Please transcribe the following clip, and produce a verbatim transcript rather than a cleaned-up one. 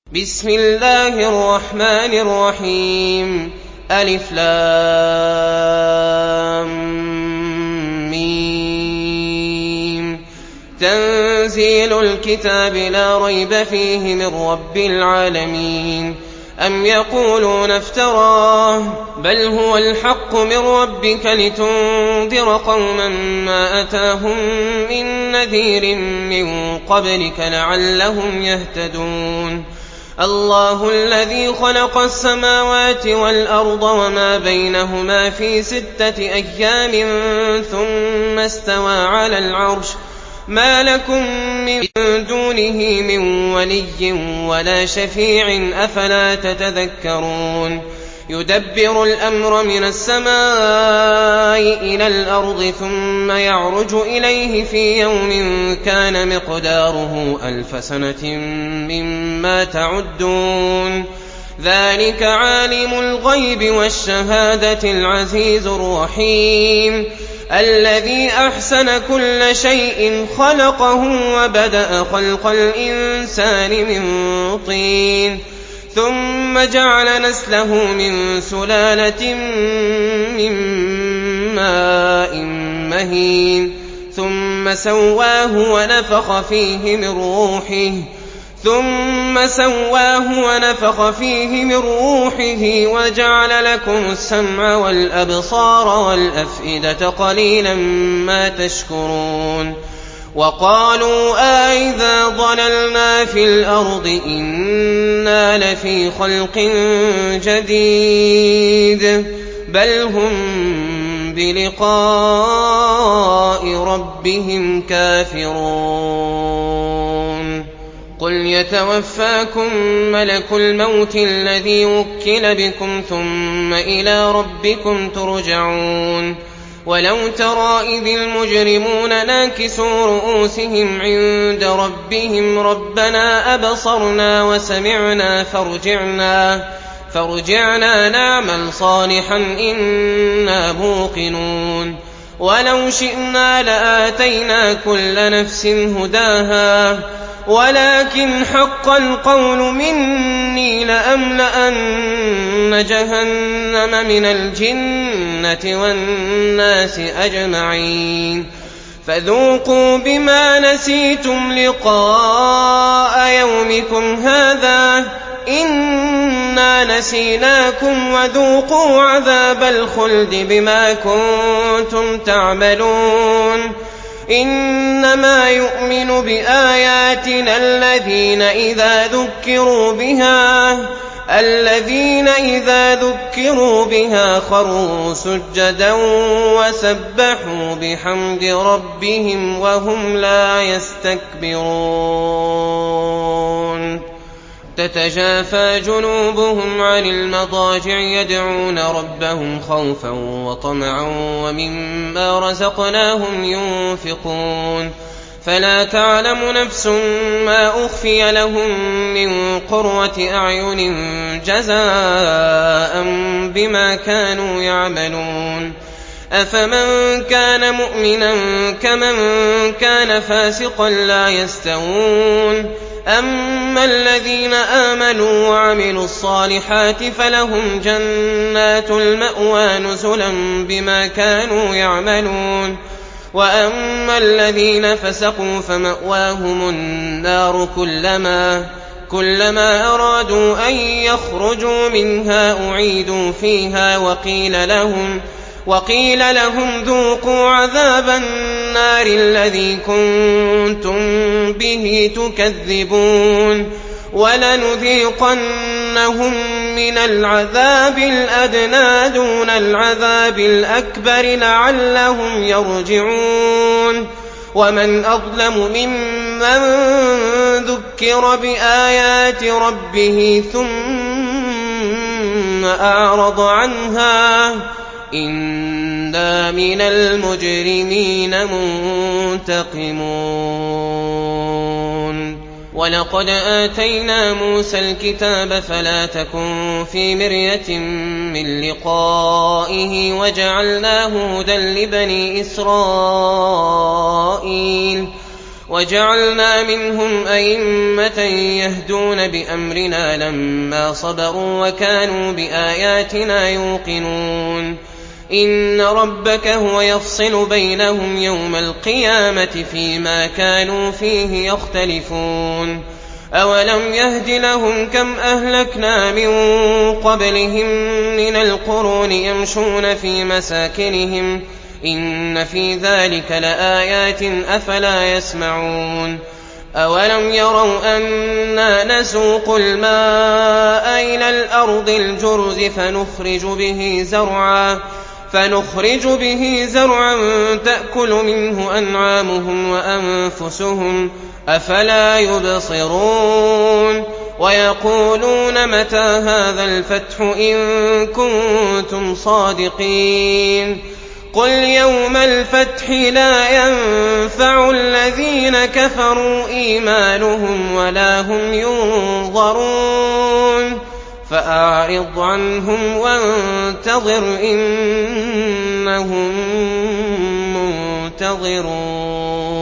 بسم الله الرحمن الرحيم ألف لام ميم تنزيل الكتاب لا ريب فيه من رب العالمين أم يقولون افتراه بل هو الحق من ربك لتنذر قوما ما أتاهم من نذير من قبلك لعلهم يهتدون الله الذي خلق السماوات والأرض وما بينهما في ستة أيام ثم استوى على العرش ما لكم من دونه من ولي ولا شفيع أفلا تتذكرون يدبر الأمر من السماء إلى الأرض ثم يعرج إليه في يوم كان مقداره ألف سنة مما تعدون ذلك عالم الغيب والشهادة العزيز الرحيم الذي أحسن كل شيء خلقه وبدأ خلق الإنسان من طين ثم جعل نسله من سلالة من ماء مهين ثم سواه ونفخ فيه من روحه ثم سواه ونفخ فيه من روحه وجعل لكم السمع والأبصار والأفئدة قليلا ما تشكرون وقالوا أئذا ضللنا في الأرض إنا لفي خلق جديد بل هم بلقاء ربهم كافرون قل يتوفاكم ملك الموت الذي وكل بكم ثم إلى ربكم ترجعون ولو ترى إذ المجرمون ناكسوا رؤوسهم عند ربهم ربنا أبصرنا وسمعنا فارجعنا, فارجعنا نعمل صالحا إنا موقنون ولو شئنا لآتينا كل نفس هداها ولكن حق القول مني لأملأن جهنم من الجنة والناس أجمعين فذوقوا بما نسيتم لقاء يومكم هذا إنا نسيناكم وذوقوا عذاب الخلد بما كنتم تعملون إنما يؤمن بآياتنا الذين إذا ذكروا بها الذين إذا ذكروا بها خروا سجدا وسبحوا بحمد ربهم وهم لا يستكبرون تتجافى جنوبهم عن المضاجع يدعون ربهم خوفا وطمعا ومما رزقناهم ينفقون فلا تعلم نفس ما أخفي لهم من قرة أعين جزاء بما كانوا يعملون أفمن كان مؤمنا كمن كان فاسقا لا يستوون أما الذين آمنوا وعملوا الصالحات فلهم جنات المأوى نزلا بما كانوا يعملون وأما الذين فسقوا فمأواهم النار كلما, كلما أرادوا أن يخرجوا منها أعيدوا فيها وقيل لهم, وقيل لهم ذوقوا عذاب النار الذي كنتم به تكذبون ولنذيقنهم من العذاب الأدنى دون العذاب الأكبر لعلهم يرجعون ومن أظلم ممن ذكر بآيات ربه ثم أعرض عنها إنا من المجرمين منتقمون ولقد آتينا موسى الكتاب فلا تكن في مرية من لقائه وجعلناه هدى لبني إسرائيل وجعلنا منهم أئمة يهدون بأمرنا لما صبروا وكانوا بآياتنا يوقنون إن ربك هو يفصل بينهم يوم القيامة فيما كانوا فيه يختلفون أولم يهد لهم كم أهلكنا من قبلهم من القرون يمشون في مساكنهم إن في ذلك لآيات أفلا يسمعون أولم يروا أنا نسوق الماء إلى الأرض الجرز فنخرج به زرعا فنخرج به زرعا تأكل منه أنعامهم وأنفسهم أفلا يبصرون ويقولون متى هذا الفتح إن كنتم صادقين قل يوم الفتح لا ينفع الذين كفروا إيمانهم ولا هم ينظرون فأعرض عنهم وانتظر إنهم منتظرون